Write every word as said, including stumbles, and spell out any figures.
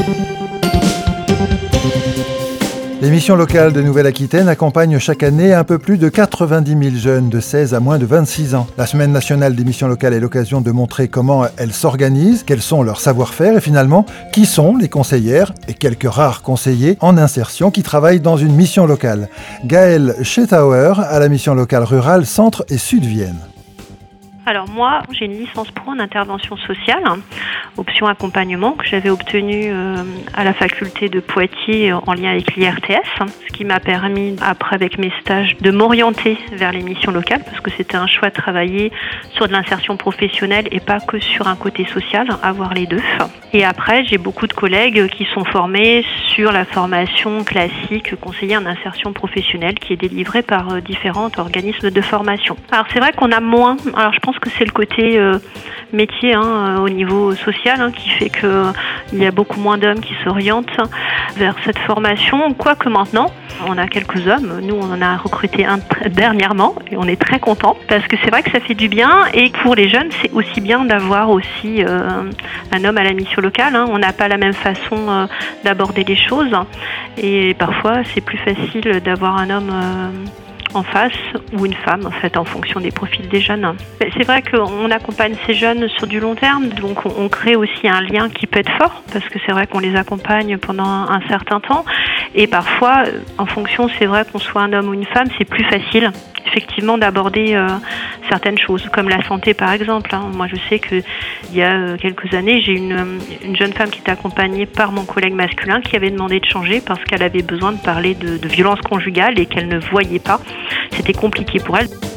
Les missions locales de Nouvelle-Aquitaine accompagnent chaque année un peu plus de quatre-vingt-dix mille jeunes de seize à moins de vingt-six ans. La Semaine nationale des missions locales est l'occasion de montrer comment elles s'organisent, quels sont leurs savoir-faire et finalement, qui sont les conseillères et quelques rares conseillers en insertion qui travaillent dans une mission locale. Gaëlle Schetauer à la mission locale rurale Centre et Sud-Vienne. Alors moi, j'ai une licence pro en intervention sociale, option accompagnement, que j'avais obtenue euh, à la faculté de Poitiers en lien avec l'I R T S, ce qui m'a permis, après avec mes stages, de m'orienter vers les missions locales, parce que c'était un choix de travailler sur de l'insertion professionnelle et pas que sur un côté social, avoir les deux. Et après, j'ai beaucoup de collègues qui sont formés sur la formation classique conseiller en insertion professionnelle qui est délivrée par euh, différents organismes de formation. Alors c'est vrai qu'on a moins, alors je pense que c'est le côté euh, métier hein, au niveau social hein, qui fait qu'il euh, y a beaucoup moins d'hommes qui s'orientent vers cette formation. Quoique maintenant, on a quelques hommes. Nous, on en a recruté un t- dernièrement et on est très contents parce que c'est vrai que ça fait du bien. Et pour les jeunes, c'est aussi bien d'avoir aussi euh, un homme à la mission locale. Hein. On n'a pas la même façon euh, d'aborder les choses. Et parfois, c'est plus facile d'avoir un homme... Euh, en face ou une femme en fait en fonction des profils des jeunes. C'est vrai qu'on accompagne ces jeunes sur du long terme, donc on crée aussi un lien qui peut être fort parce que c'est vrai qu'on les accompagne pendant un certain temps et parfois en fonction c'est vrai qu'on soit un homme ou une femme c'est plus facile effectivement d'aborder euh, certaines choses comme la santé par exemple. Hein. Moi je sais qu'il y a euh, quelques années j'ai une, une jeune femme qui était accompagnée par mon collègue masculin qui avait demandé de changer parce qu'elle avait besoin de parler de, de violence conjugale et qu'elle ne voyait pas. C'était compliqué pour elle.